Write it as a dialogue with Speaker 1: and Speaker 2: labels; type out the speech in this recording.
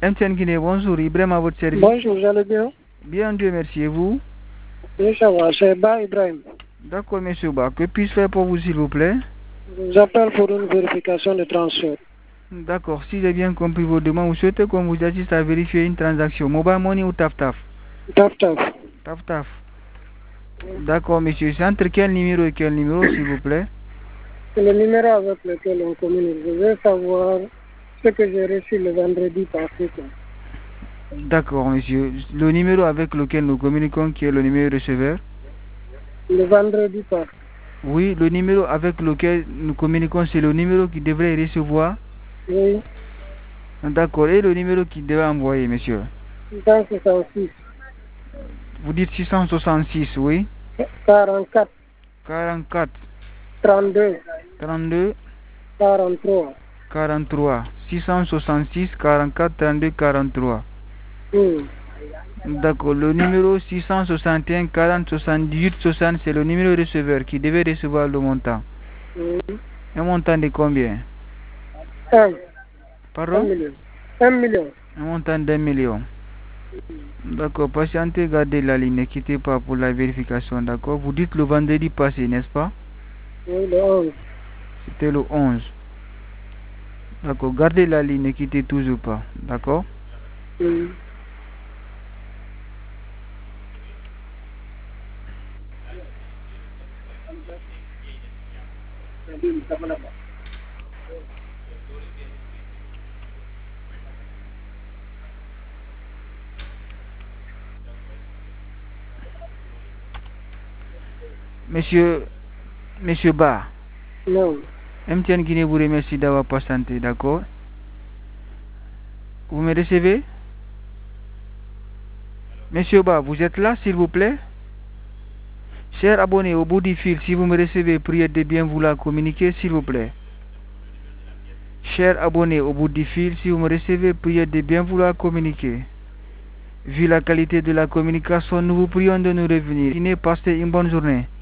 Speaker 1: MTN Guinée, bonjour, Ibrahim à votre service.
Speaker 2: Bonjour, vous allez bien?
Speaker 1: Bien, Dieu merci, et vous?
Speaker 2: Oui, ça va, c'est Ba Ibrahim.
Speaker 1: D'accord, monsieur Ba, que puis-je faire pour vous, s'il vous plaît?
Speaker 2: Je vous appelle pour une vérification de transfert.
Speaker 1: D'accord, si j'ai bien compris vos demandes, vous souhaitez qu'on vous assiste à vérifier une transaction, mobile money ou taf-taf?
Speaker 2: Taf.
Speaker 1: Taf-taf. D'accord, monsieur, c'est entre quel numéro et quel numéro, s'il vous plaît?
Speaker 2: C'est le numéro avec lequel on communique. Je veux savoir ce que j'ai reçu le vendredi passé.
Speaker 1: D'accord, monsieur. Le numéro avec lequel nous communiquons, qui est le numéro receveur?
Speaker 2: Le vendredi passé.
Speaker 1: Oui, le numéro avec lequel nous communiquons, c'est le numéro qui devrait recevoir?
Speaker 2: Oui.
Speaker 1: D'accord, et le numéro qui devait envoyer, monsieur?
Speaker 2: 666.
Speaker 1: Vous dites 666, oui?
Speaker 2: 44.
Speaker 1: 44.
Speaker 2: 32.
Speaker 1: 32.
Speaker 2: 43.
Speaker 1: 43. 666, 44, 32, 43. D'accord, le numéro 661, 40, 78, 60, c'est le numéro receveur qui devait recevoir le montant. Un montant de combien?
Speaker 2: 1.
Speaker 1: Pardon?
Speaker 2: 1 million.
Speaker 1: Un montant d'1 million. D'accord, patientez, gardez la ligne, ne quittez pas pour la vérification, d'accord? Vous dites le vendredi passé, n'est-ce pas?
Speaker 2: Oui, le 11.
Speaker 1: C'était le 11. D'accord, gardez la ligne, ne quittez toujours pas, d'accord? Monsieur Ba.
Speaker 2: Non.
Speaker 1: MTN Guinée vous remercie d'avoir patienté, d'accord? Vous me recevez? Monsieur Ba, vous êtes là, s'il vous plaît? Chers abonnés, au bout du fil, si vous me recevez, priez de bien vouloir communiquer, s'il vous plaît. Chers abonnés, au bout du fil, si vous me recevez, priez de bien vouloir communiquer. Vu la qualité de la communication, nous vous prions de nous revenir. Passez une bonne journée.